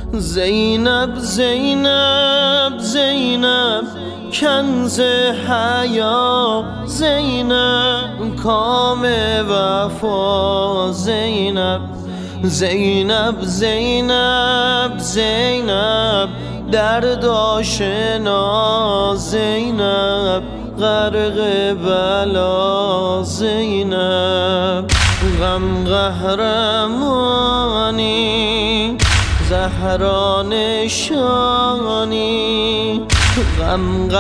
زینب زینب زینب کنز حیا، زینب کام وفا، زینب زینب زینب زینب درد آشنا، زینب غرق بلا، زینب غم قهرمانی زهرا نشانی، غم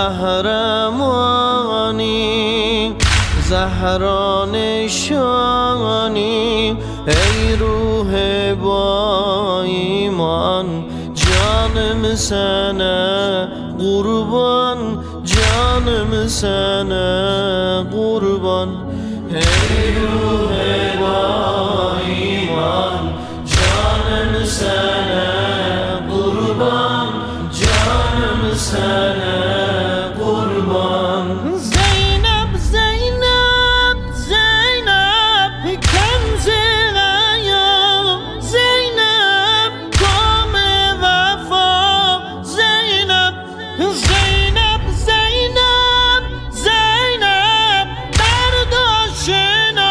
قهرمانی زهرا نشانی. ای روح با ایمان جانم سنه قربان، جانم سنه قربان. ای روح با ایمان جانم سنه قربان، جانم سنه قربان. زینب زینب زینب کنز حیا، زینب کام وفا، زینب زینب زینب زینب درد آشنا،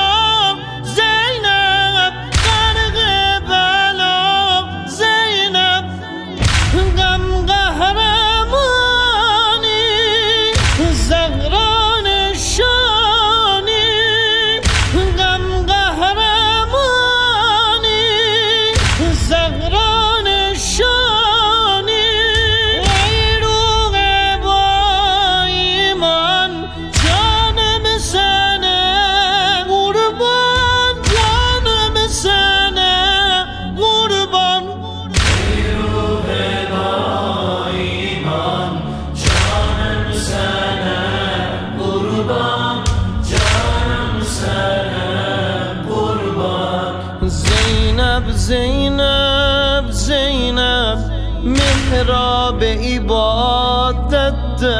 زینب غرق بلا، زینب غم قهرمانی زهرا نشانی، غم قهرمانی زهرا نشانی. ای روح با ایمان جانم سنه قربان، جانم سنه قربان. ای روح با ایمان جانم سنه قربان، جانم سنه قربان. زینب زینب زینب محراب عبادت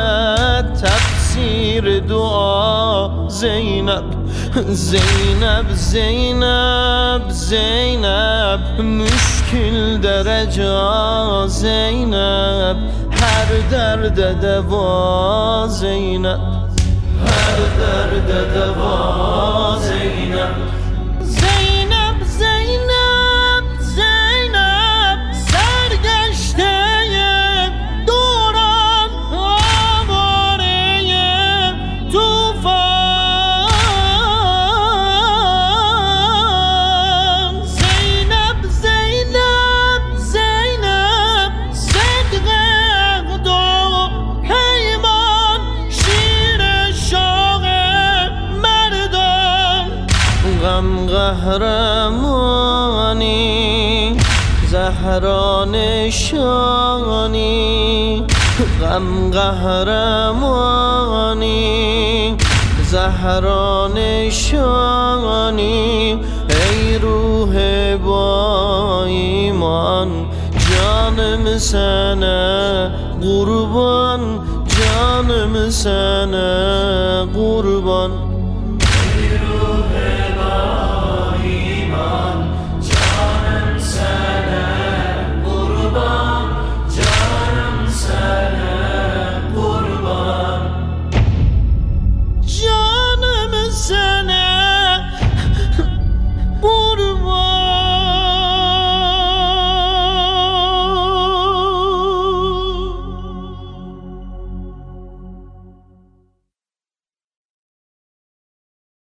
تفسیر دعا، زینب زینب زینب زینب مشکل درجا، زینب هر درد دوا، زینب هر درد دوا، زینب زینب زینب زینب سرگشته دوران، آواره توفان. زینب زینب زینب صدق عقد و پیمان، شیر شاه مردان. غم قهرمانی زهرا نشانی، غم قهرمانی زهرا نشانی. ای روح با ایمان جانم سنه قربان، جانم سنه قربان.